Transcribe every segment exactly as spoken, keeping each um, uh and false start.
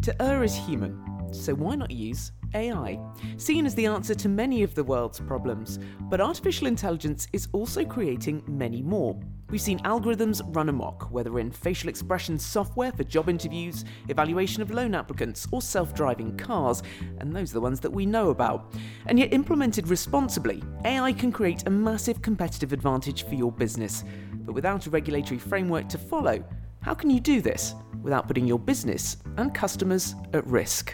To err is human, so why not use A I? Seen as the answer to many of the world's problems, but artificial intelligence is also creating many more. We've seen algorithms run amok, whether in facial expression software for job interviews, evaluation of loan applicants, or self-driving cars, and those are the ones that we know about. And yet, implemented responsibly, A I can create a massive competitive advantage for your business. But without a regulatory framework to follow, how can you do this without putting your business and customers at risk?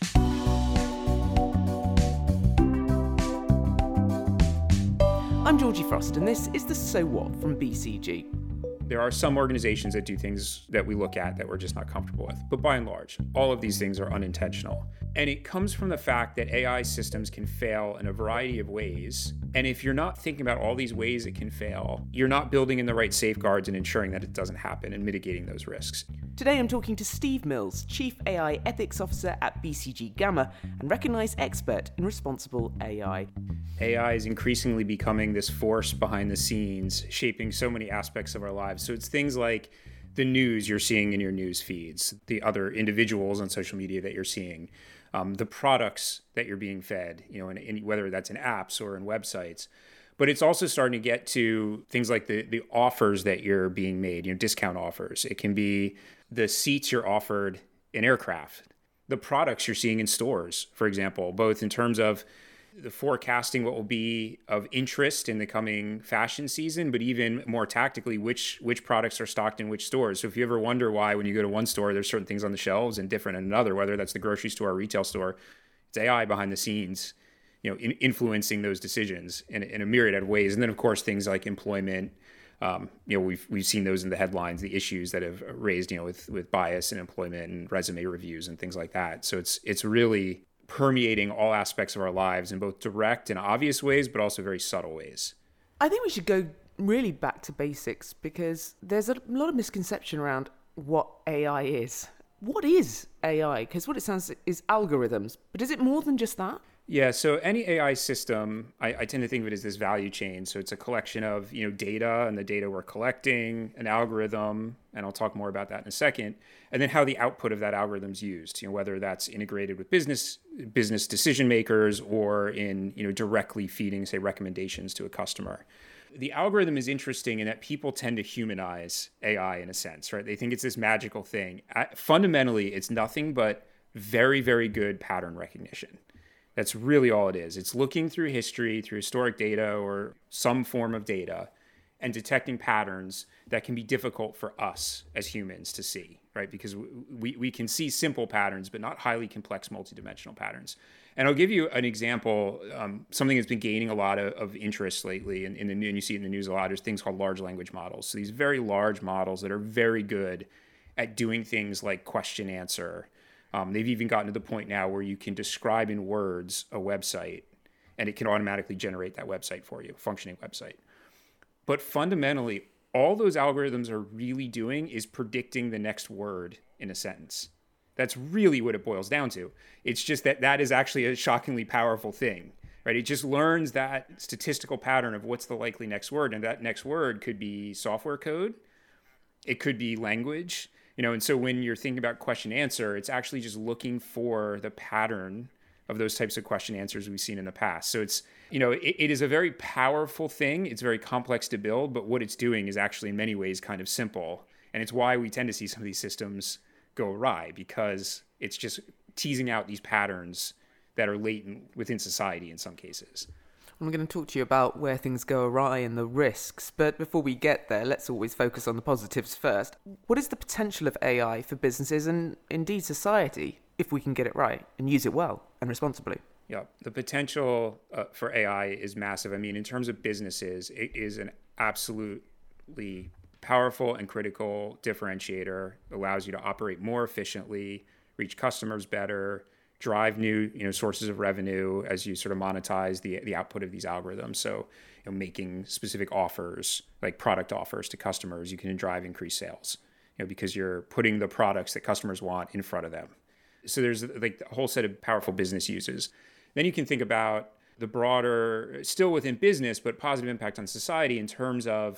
I'm Georgie Frost, and this is the So What from B C G. There are some organizations that do things that we look at that we're just not comfortable with. But by and large, all of these things are unintentional. And it comes from the fact that A I systems can fail in a variety of ways. And if you're not thinking about all these ways it can fail, you're not building in the right safeguards and ensuring that it doesn't happen and mitigating those risks. Today I'm talking to Steve Mills, Chief A I Ethics Officer at B C G Gamma and recognised expert in responsible A I. A I is increasingly becoming this force behind the scenes, shaping so many aspects of our lives. So it's things like the news you're seeing in your news feeds, the other individuals on social media that you're seeing, um, the products that you're being fed, you know, in, in, whether that's in apps or in websites. But it's also starting to get to things like the, the offers that you're being made, you know, discount offers. It can be the seats you're offered in aircraft, the products you're seeing in stores, for example, both in terms of the forecasting what will be of interest in the coming fashion season, but even more tactically, which which products are stocked in which stores. So if you ever wonder why when you go to one store, there's certain things on the shelves and different in another, whether that's the grocery store or retail store, it's A I behind the scenes, you know, in, influencing those decisions in, in a myriad of ways. And then, of course, things like employment, um, you know, we've we've seen those in the headlines, the issues that have raised, you know, with with bias in employment and resume reviews and things like that. So it's it's really permeating all aspects of our lives in both direct and obvious ways, but also very subtle ways. I think we should go really back to basics because there's a lot of misconception around what A I is. What is A I? Because what it sounds is algorithms, but is it more than just that? Yeah, so any A I system, I, I tend to think of it as this value chain. So it's a collection of, you know, data and the data we're collecting, an algorithm, and I'll talk more about that in a second, and then how the output of that algorithm is used, you know, whether that's integrated with business business decision makers or in, you know, directly feeding, say, recommendations to a customer. The algorithm is interesting in that people tend to humanize A I in a sense, right? They think it's this magical thing. Fundamentally, it's nothing but very, very good pattern recognition. That's really all it is. It's looking through history, through historic data or some form of data, and detecting patterns that can be difficult for us as humans to see, right? Because we, we can see simple patterns, but not highly complex multidimensional patterns. And I'll give you an example, um, something that's been gaining a lot of, of interest lately, and, in the, and you see it in the news a lot, there's things called large language models. So these very large models that are very good at doing things like question answer. Um, they've even gotten to the point now where you can describe in words a website and it can automatically generate that website for you, a functioning website. But fundamentally, all those algorithms are really doing is predicting the next word in a sentence. That's really what it boils down to. It's just that that is actually a shockingly powerful thing, right? It just learns that statistical pattern of what's the likely next word. And that next word could be software code. It could be language. You know, and so when you're thinking about question answer, it's actually just looking for the pattern of those types of question answers we've seen in the past. So it's, you know, it, it is a very powerful thing. It's very complex to build, but what it's doing is actually in many ways kind of simple. And it's why we tend to see some of these systems go awry, because it's just teasing out these patterns that are latent within society in some cases. I'm going to talk to you about where things go awry and the risks, but before we get there, let's always focus on the positives first. What is the potential of A I for businesses and indeed society if we can get it right and use it well and responsibly? Yeah, the potential uh, for A I is massive. I mean, in terms of businesses, it is an absolutely powerful and critical differentiator. It allows you to operate more efficiently, reach customers better, drive new, you know, sources of revenue as you sort of monetize the the output of these algorithms. So, you know, making specific offers, like product offers to customers, you can drive increased sales, you know, because you're putting the products that customers want in front of them. So there's like a whole set of powerful business uses. Then you can think about the broader, still within business, but positive impact on society in terms of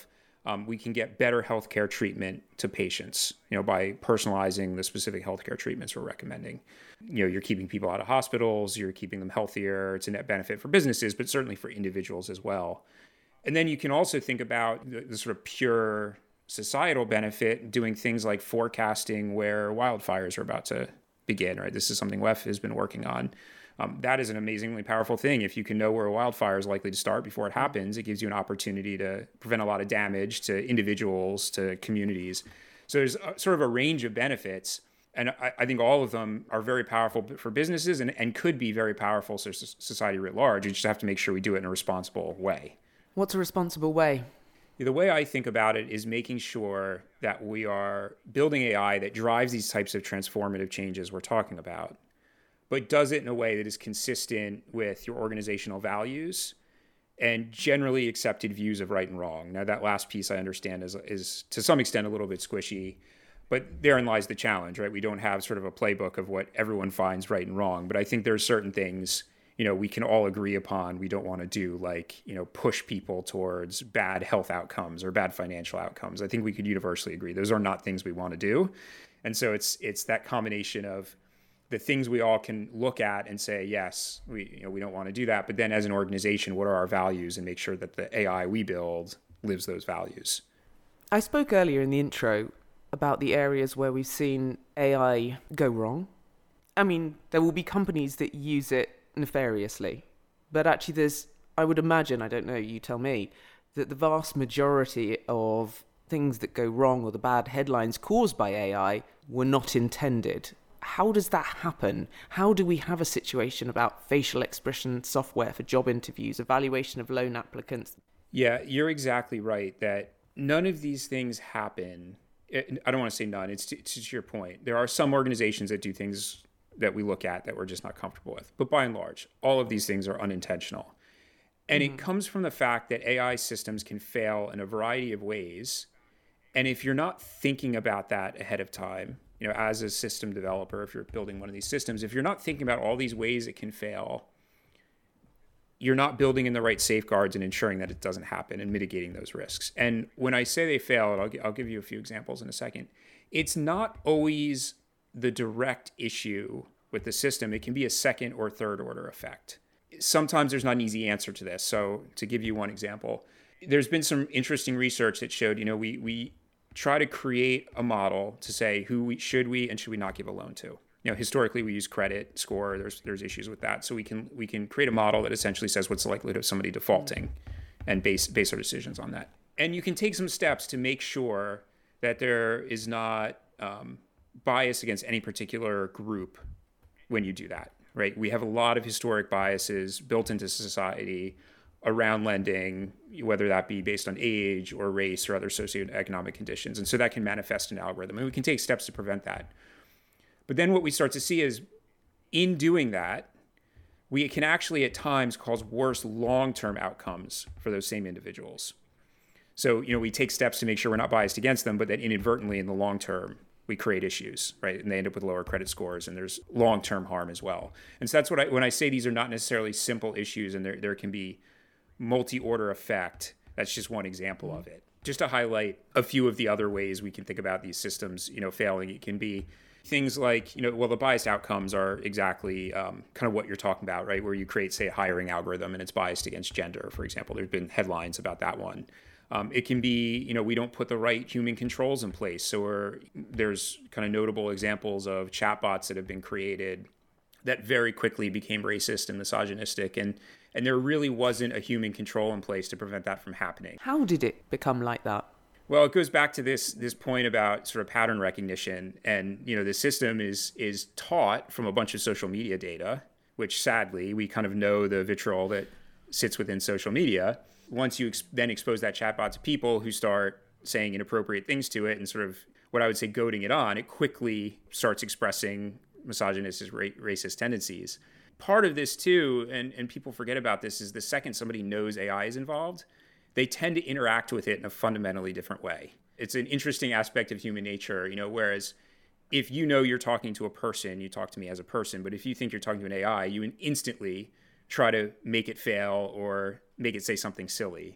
um, we can get better healthcare treatment to patients, you know, by personalizing the specific healthcare treatments we're recommending. You know, you're keeping people out of hospitals, you're keeping them healthier. It's a net benefit for businesses, but certainly for individuals as well. And then you can also think about the, the sort of pure societal benefit, doing things like forecasting where wildfires are about to begin, right? This is something W E F has been working on. Um, that is an amazingly powerful thing. If you can know where a wildfire is likely to start before it happens, it gives you an opportunity to prevent a lot of damage to individuals, to communities. So there's a, sort of a range of benefits. And I, I think all of them are very powerful for businesses and, and could be very powerful for society writ large. You just have to make sure we do it in a responsible way. What's a responsible way? The way I think about it is making sure that we are building A I that drives these types of transformative changes we're talking about, but does it in a way that is consistent with your organizational values and generally accepted views of right and wrong. Now, that last piece I understand is, is to some extent a little bit squishy, but therein lies the challenge, right? We don't have sort of a playbook of what everyone finds right and wrong, but I think there are certain things, you know, we can all agree upon we don't want to do, like, you know, push people towards bad health outcomes or bad financial outcomes. I think we could universally agree those are not things we want to do. And so it's it's that combination of the things we all can look at and say, yes, we you know we don't want to do that. But then as an organization, what are our values, and make sure that the A I we build lives those values. I spoke earlier in the intro about the areas where we've seen A I go wrong. I mean, there will be companies that use it nefariously, but actually there's, I would imagine, I don't know, you tell me, that the vast majority of things that go wrong or the bad headlines caused by A I were not intended. How does that happen? How do we have a situation about facial expression software for job interviews, evaluation of loan applicants? Yeah, you're exactly right that none of these things happen. I don't want to say none. It's to, it's to your point. There are some organizations that do things that we look at that we're just not comfortable with. But by and large, all of these things are unintentional. And mm-hmm. it comes from the fact that A I systems can fail in a variety of ways. And if you're not thinking about that ahead of time, you know, as a system developer, if you're building one of these systems, if you're not thinking about all these ways it can fail, you're not building in the right safeguards and ensuring that it doesn't happen and mitigating those risks. And when I say they fail, and I'll, I'll give you a few examples in a second, it's not always the direct issue with the system. It can be a second or third order effect. Sometimes there's not an easy answer to this. So to give you one example, there's been some interesting research that showed, you know, we we try to create a model to say who we should we and should we not give a loan to. You know, historically we use credit score. There's there's issues with that. So we can we can create a model that essentially says what's the likelihood of somebody defaulting and base base our decisions on that. And you can take some steps to make sure that there is not um, bias against any particular group when you do that, right? We have a lot of historic biases built into society around lending, whether that be based on age or race or other socioeconomic conditions. And so that can manifest an algorithm, and we can take steps to prevent that. But then what we start to see is in doing that, we can actually at times cause worse long-term outcomes for those same individuals. So, you know, we take steps to make sure we're not biased against them, but that inadvertently in the long term, we create issues, right? And they end up with lower credit scores, and there's long-term harm as well. And so that's what I, when I say these are not necessarily simple issues and there, there can be multi-order effect, that's just one example of it. Just to highlight a few of the other ways we can think about these systems, you know, failing, it can be things like, you know, well, the biased outcomes are exactly um, kind of what you're talking about, right? Where you create, say, a hiring algorithm and it's biased against gender, for example. There's been headlines about that one. Um, it can be, you know, we don't put the right human controls in place. So we're, there's kind of notable examples of chatbots that have been created that very quickly became racist and misogynistic. And, and there really wasn't a human control in place to prevent that from happening. How did it become like that? Well, it goes back to this this point about sort of pattern recognition. And, you know, the system is is taught from a bunch of social media data, which sadly, we kind of know the vitriol that sits within social media. Once you ex- then expose that chatbot to people who start saying inappropriate things to it and sort of what I would say goading it on, it quickly starts expressing misogynistic, ra- racist tendencies. Part of this too, and, and people forget about this, is the second somebody knows A I is involved, they tend to interact with it in a fundamentally different way. It's an interesting aspect of human nature, you know, whereas if you know you're talking to a person, you talk to me as a person, but if you think you're talking to an A I, you instantly try to make it fail or make it say something silly.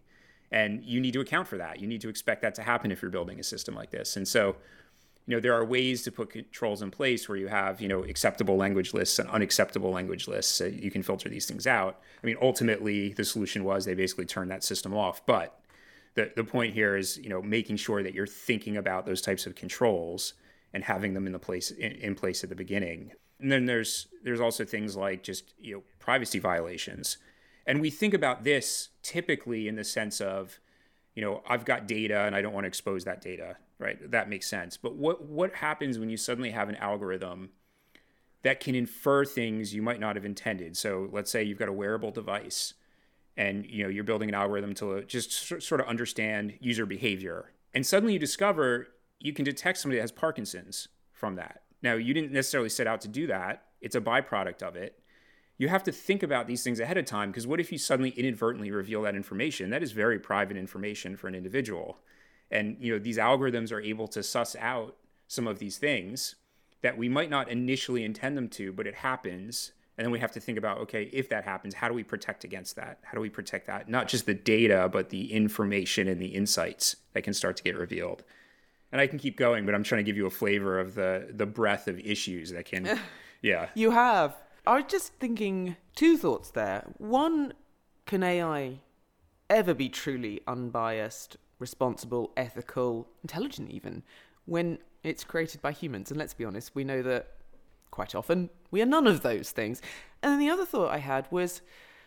And you need to account for that. You need to expect that to happen if you're building a system like this. And so, you know, there are ways to put controls in place where you have, you know, acceptable language lists and unacceptable language lists. So you can filter these things out. I mean, ultimately, the solution was they basically turned that system off. But the, the point here is, you know, making sure that you're thinking about those types of controls and having them in the place in, in place at the beginning. And then there's there's also things like just, you know, privacy violations. And we think about this typically in the sense of, you know, I've got data and I don't want to expose that data, right? That makes sense. But what what happens when you suddenly have an algorithm that can infer things you might not have intended? So let's say you've got a wearable device and, you know, you're building an algorithm to just sort of understand user behavior. And suddenly you discover you can detect somebody that has Parkinson's from that. Now, you didn't necessarily set out to do that. It's a byproduct of it. You have to think about these things ahead of time, because what if you suddenly inadvertently reveal that information? That is very private information for an individual. And, you know, these algorithms are able to suss out some of these things that we might not initially intend them to, but it happens. And then we have to think about, okay, if that happens, how do we protect against that? How do we protect that? Not just the data, but the information and the insights that can start to get revealed. And I can keep going, but I'm trying to give you a flavor of the the breadth of issues that can, yeah. You have. I was just thinking two thoughts there. One, can A I ever be truly unbiased, responsible, ethical, intelligent even, when it's created by humans? And let's be honest, we know that quite often we are none of those things. And then the other thought I had was,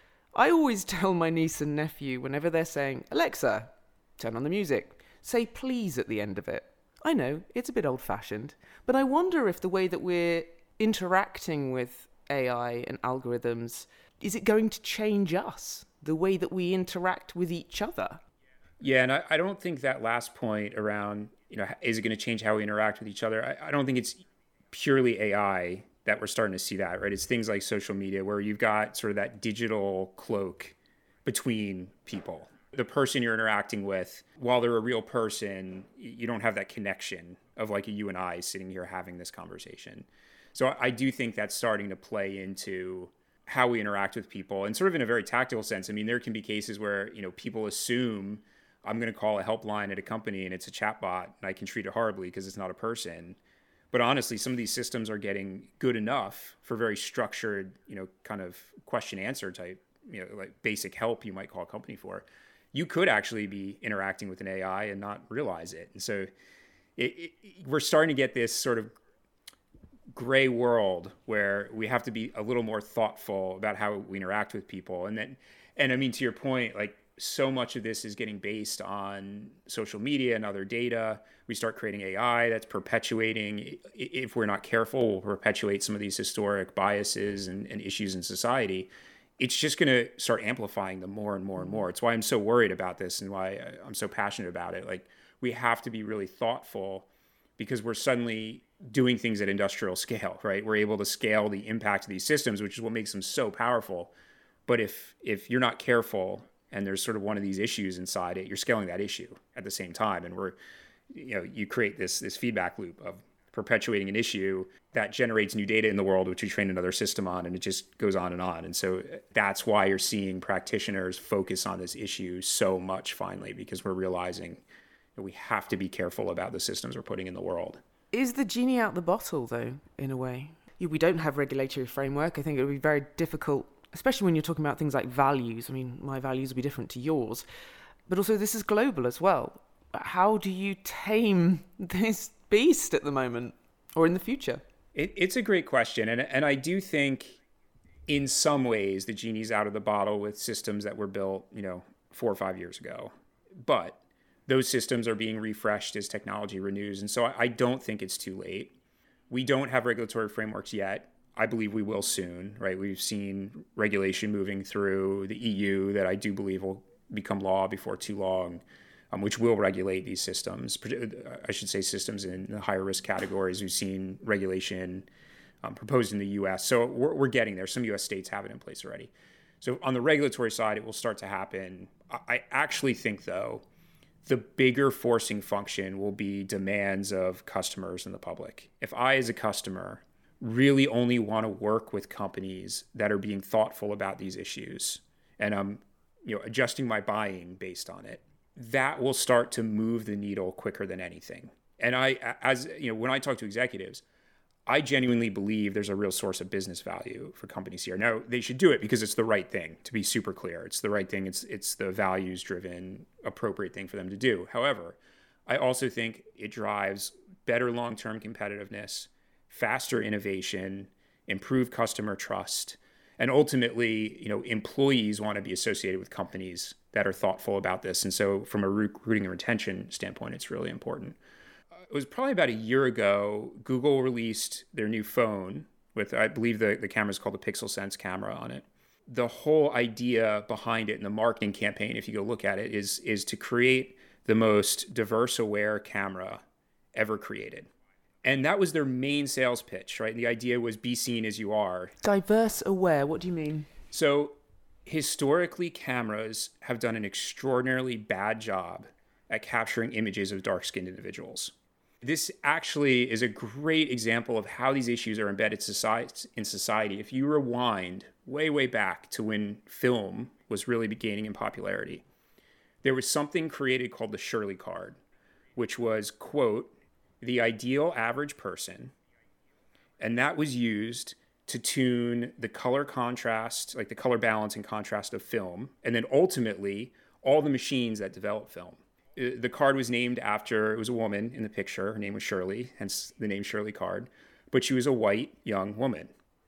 I always tell my niece and nephew whenever they're saying, Alexa, turn on the music, say please at the end of it. I know, it's a bit old-fashioned, but I wonder if the way that we're interacting with A I and algorithms, is it going to change us, the way that we interact with each other? Yeah, and I, I don't think that last point around, you know, is it going to change how we interact with each other? I, I don't think it's purely A I that we're starting to see that, right? It's things like social media where you've got sort of that digital cloak between people. The person you're interacting with, while they're a real person, you don't have that connection of like a you and I sitting here having this conversation. So I do think that's starting to play into how we interact with people, and sort of in a very tactical sense. I mean, there can be cases where, you know, people assume I'm going to call a helpline at a company and it's a chatbot and I can treat it horribly because it's not a person. But honestly, some of these systems are getting good enough for very structured, you know, kind of question answer type, you know, like basic help you might call a company for. You could actually be interacting with an A I and not realize it. And so it, it, we're starting to get this sort of gray world where we have to be a little more thoughtful about how we interact with people. And then, and I mean, to your point, like so much of this is getting based on social media and other data. We start creating A I that's perpetuating, if we're not careful, will perpetuate some of these historic biases and, and issues in society. It's just going to start amplifying them more and more and more. It's why I'm so worried about this and why I'm so passionate about it. Like, we have to be really thoughtful, because we're suddenly doing things at industrial scale, right? We're able to scale the impact of these systems, which is what makes them so powerful. But if if you're not careful and there's sort of one of these issues inside it, you're scaling that issue at the same time. And we're, you know, you create this this feedback loop of perpetuating an issue that generates new data in the world, which we train another system on, and it just goes on and on. And so that's why you're seeing practitioners focus on this issue so much finally, because we're realizing that we have to be careful about the systems we're putting in the world. Is the genie out the bottle, though, in a way? We don't have regulatory framework. I think it would be very difficult, especially when you're talking about things like values. I mean, my values will be different to yours. But also, this is global as well. How do you tame this beast at the moment or in the future? It, it's a great question. And, and I do think in some ways the genie's out of the bottle with systems that were built, you know, four or five years ago. But those systems are being refreshed as technology renews. And so I, I don't think it's too late. We don't have regulatory frameworks yet. I believe we will soon, right? We've seen regulation moving through the E U that I do believe will become law before too long, um, which will regulate these systems. I should say systems in the higher risk categories. We've seen regulation um, proposed in the U S. So we're, we're getting there. Some U S states have it in place already. So on the regulatory side, it will start to happen. I actually think, though, the bigger forcing function will be demands of customers and the public. If I, as a customer, really only want to work with companies that are being thoughtful about these issues, and I'm, you know, adjusting my buying based on it, that will start to move the needle quicker than anything. And I, as you know, when I talk to executives, I genuinely believe there's a real source of business value for companies here. Now, they should do it because it's the right thing, to be super clear. It's the right thing. It's it's the values-driven, appropriate thing for them to do. However, I also think it drives better long-term competitiveness, faster innovation, improved customer trust, and ultimately, you know, employees want to be associated with companies that are thoughtful about this. And so from a recruiting and retention standpoint, it's really important. It was probably about a year ago, Google released their new phone with, I believe the, the camera is called the Pixel Sense camera on it. The whole idea behind it and the marketing campaign, if you go look at it, is, is to create the most diverse aware camera ever created. And that was their main sales pitch, right? The idea was be seen as you are. Diverse aware, what do you mean? So historically, cameras have done an extraordinarily bad job at capturing images of dark-skinned individuals. This actually is a great example of how these issues are embedded in society. If you rewind way, way back to when film was really gaining in popularity, there was something created called the Shirley card, which was, quote, the ideal average person. And that was used to tune the color contrast, like the color balance and contrast of film, and then ultimately all the machines that develop film. The card was named after, it was a woman in the picture. Her name was Shirley, hence the name Shirley card. But she was a white young woman.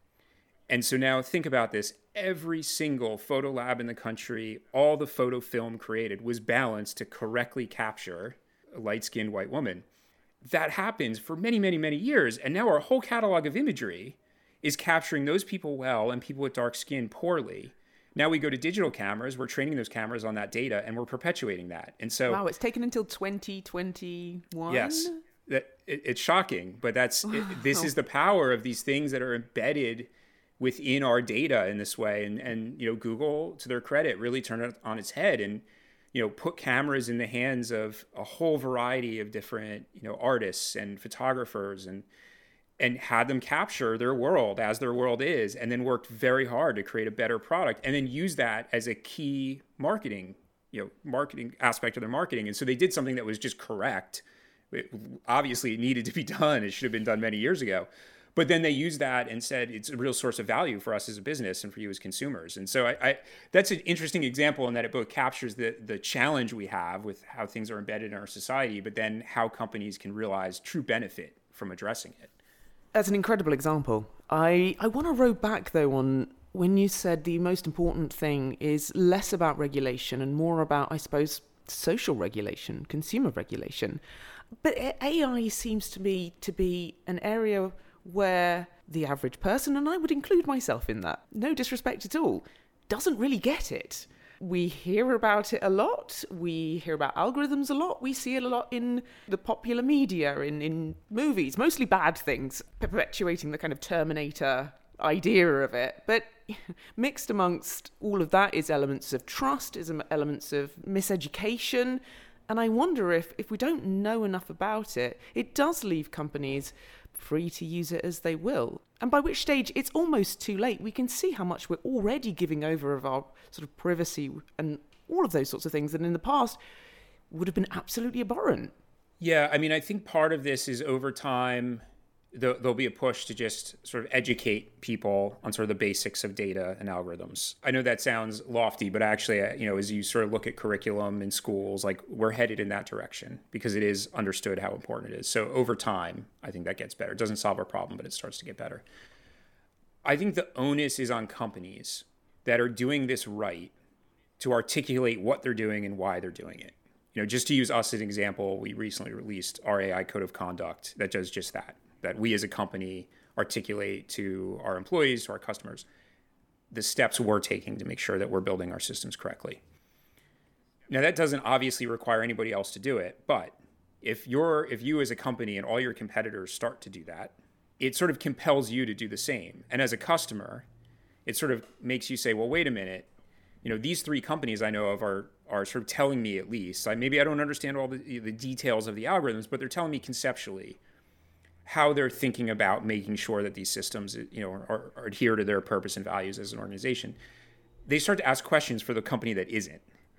And so now think about this. Every single photo lab in the country, all the photo film created was balanced to correctly capture a light-skinned white woman. That happens for many, many, many years. And now our whole catalog of imagery is capturing those people well and people with dark skin poorly. Now we go to digital cameras, we're training those cameras on that data, and we're perpetuating that. And so, wow, it's taken until twenty twenty-one? Yes, that, it, it's shocking, but that's it, this is the power of these things that are embedded within our data in this way. And, and you know, Google, to their credit, really turned it on its head and, you know, put cameras in the hands of a whole variety of different, you know, artists and photographers and and had them capture their world as their world is, and then worked very hard to create a better product, and then use that as a key marketing, you know, marketing aspect of their marketing. And so they did something that was just correct. It, obviously, it needed to be done. It should have been done many years ago. But then they used that and said it's a real source of value for us as a business and for you as consumers. And so I, I that's an interesting example in that it both captures the the challenge we have with how things are embedded in our society, but then how companies can realize true benefit from addressing it. That's an incredible example. I, I want to row back, though, on when you said the most important thing is less about regulation and more about, I suppose, social regulation, consumer regulation. But A I seems to me to be an area where the average person, and I would include myself in that, no disrespect at all, doesn't really get it. We hear about it a lot. We hear about algorithms a lot. We see it a lot in the popular media, in, in movies, mostly bad things, perpetuating the kind of Terminator idea of it. But mixed amongst all of that is elements of trust, is elements of miseducation. And I wonder if, if we don't know enough about it, it does leave companies free to use it as they will. And by which stage it's almost too late. We can see how much we're already giving over of our sort of privacy and all of those sorts of things that in the past would have been absolutely abhorrent. Yeah, I mean, I think part of this is over time, there'll be a push to just sort of educate people on sort of the basics of data and algorithms. I know that sounds lofty, but actually, you know, as you sort of look at curriculum in schools, like we're headed in that direction because it is understood how important it is. So over time, I think that gets better. It doesn't solve our problem, but it starts to get better. I think the onus is on companies that are doing this right to articulate what they're doing and why they're doing it. You know, just to use us as an example, we recently released our A I Code of Conduct that does just that. That we as a company articulate to our employees, to our customers, the steps we're taking to make sure that we're building our systems correctly. Now, that doesn't obviously require anybody else to do it, but if you're, if you as a company and all your competitors start to do that, it sort of compels you to do the same. And as a customer, it sort of makes you say, well, wait a minute, you know, these three companies I know of are are sort of telling me at least, I, maybe I don't understand all the, the details of the algorithms, but they're telling me conceptually how they're thinking about making sure that these systems, you know, are, are adhere to their purpose and values as an organization. They start to ask questions for the company that isn't.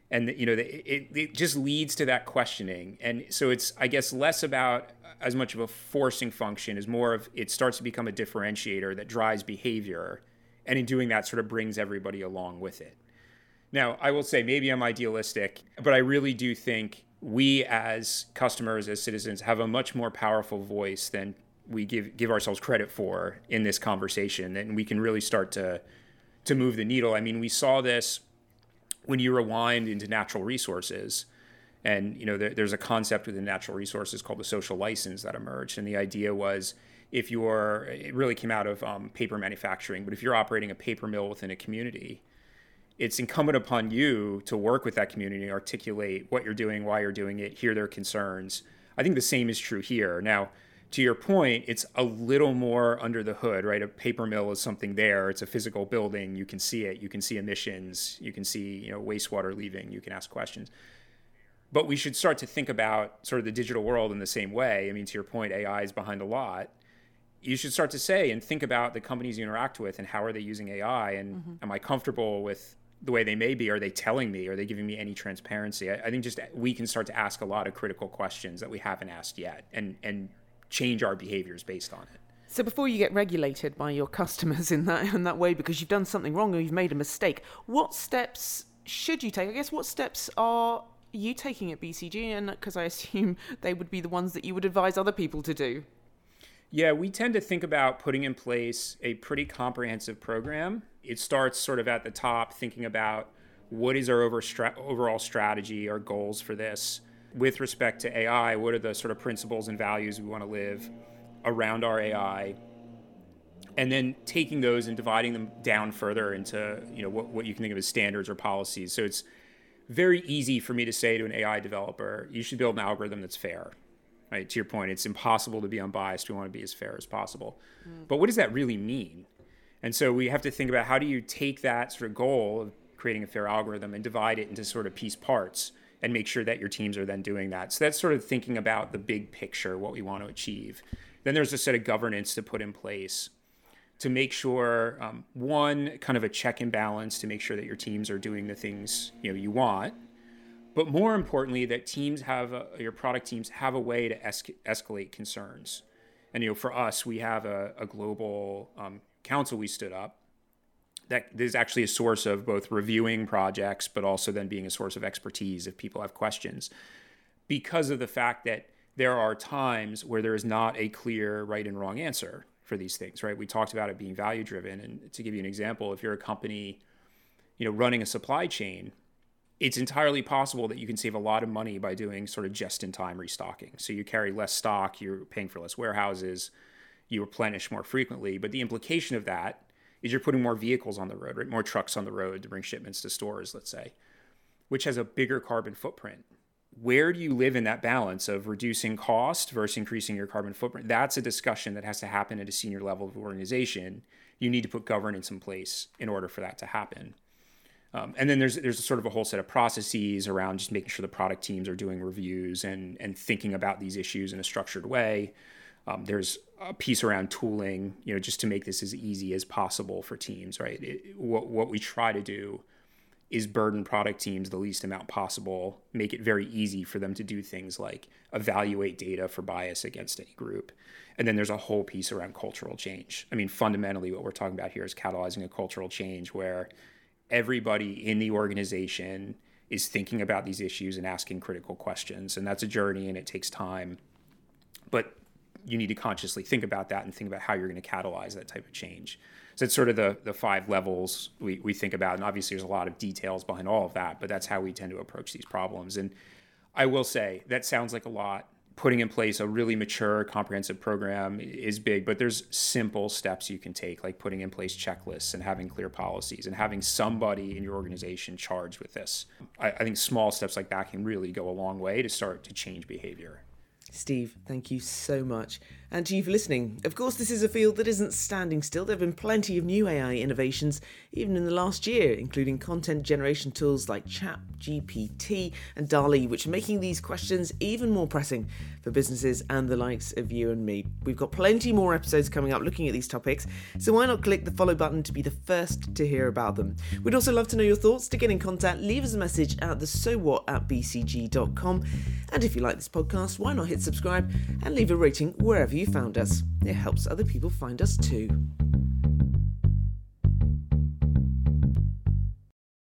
And, you know, it, it just leads to that questioning. And so it's, I guess, less about as much of a forcing function as more of it starts to become a differentiator that drives behavior. And in doing that, sort of brings everybody along with it. Now, I will say maybe I'm idealistic, but I really do think we as customers, as citizens, have a much more powerful voice than we give give ourselves credit for in this conversation. And we can really start to to move the needle. I mean, we saw this when you rewind into natural resources. And, you know, there, there's a concept within natural resources called the social license that emerged. And the idea was if you're, it really came out of um, paper manufacturing, but if you're operating a paper mill within a community, it's incumbent upon you to work with that community, articulate what you're doing, why you're doing it, hear their concerns. I think the same is true here. Now, to your point, it's a little more under the hood, right? A paper mill is something there. It's a physical building. You can see it. You can see emissions. You can see, you know, wastewater leaving. You can ask questions. But we should start to think about sort of the digital world in the same way. I mean, to your point, A I is behind a lot. You should start to say and think about the companies you interact with and how are they using A I, and mm-hmm. am I comfortable with the way they may be? Are they telling me? Are they giving me any transparency? I, I think just we can start to ask a lot of critical questions that we haven't asked yet, and and change our behaviors based on it. So before you get regulated by your customers in that in that way because you've done something wrong or you've made a mistake, what steps should you take? I guess what steps are you taking at B C G? And because I assume they would be the ones that you would advise other people to do. Yeah, we tend to think about putting in place a pretty comprehensive program. It starts sort of at the top, thinking about what is our over stra- overall strategy, our goals for this. With respect to A I, what are the sort of principles and values we want to live around our A I? And then taking those and dividing them down further into, you know, what, what you can think of as standards or policies. So it's very easy for me to say to an A I developer, you should build an algorithm that's fair. Right? To your point, it's impossible to be unbiased. We want to be as fair as possible. Mm. But what does that really mean? And so we have to think about how do you take that sort of goal of creating a fair algorithm and divide it into sort of piece parts and make sure that your teams are then doing that. So that's sort of thinking about the big picture, what we want to achieve. Then there's a set of governance to put in place to make sure, um, one, kind of a check and balance to make sure that your teams are doing the things, you know, you want. But more importantly, that teams have, a, your product teams have a way to es- escalate concerns. And, you know, for us, we have a, a global um, council we stood up that is actually a source of both reviewing projects, but also then being a source of expertise if people have questions. Because of the fact that there are times where there is not a clear right and wrong answer for these things, right? We talked about it being value driven. And to give you an example, if you're a company, you know, running a supply chain, it's entirely possible that you can save a lot of money by doing sort of just-in-time restocking. So you carry less stock, you're paying for less warehouses, you replenish more frequently. But the implication of that is you're putting more vehicles on the road, right? More trucks on the road to bring shipments to stores, let's say, which has a bigger carbon footprint. Where do you live in that balance of reducing cost versus increasing your carbon footprint? That's a discussion that has to happen at a senior level of organization. You need to put governance in place in order for that to happen. Um, and then there's there's sort of a whole set of processes around just making sure the product teams are doing reviews and, and thinking about these issues in a structured way. Um, there's a piece around tooling, you know, just to make this as easy as possible for teams, right? It, what, what we try to do is burden product teams the least amount possible, make it very easy for them to do things like evaluate data for bias against any group. And then there's a whole piece around cultural change. I mean, fundamentally, what we're talking about here is catalyzing a cultural change where everybody in the organization is thinking about these issues and asking critical questions. And that's a journey and it takes time. But you need to consciously think about that and think about how you're going to catalyze that type of change. So it's sort of the, the five levels we, we think about. And obviously there's a lot of details behind all of that, but that's how we tend to approach these problems. And I will say that sounds like a lot. Putting in place a really mature, comprehensive program is big, but there's simple steps you can take, like putting in place checklists and having clear policies and having somebody in your organization charged with this. I, I think small steps like that can really go a long way to start to change behavior. Steve, thank you so much. And to you for listening. Of course, this is a field that isn't standing still. There have been plenty of new A I innovations, even in the last year, including content generation tools like ChatGPT and DALL-E, which are making these questions even more pressing for businesses and the likes of you and me. We've got plenty more episodes coming up looking at these topics, so why not click the follow button to be the first to hear about them? We'd also love to know your thoughts. To get in contact, leave us a message at the so what at b c g dot com. And if you like this podcast, why not hit subscribe and leave a rating wherever you found us. It helps other people find us too.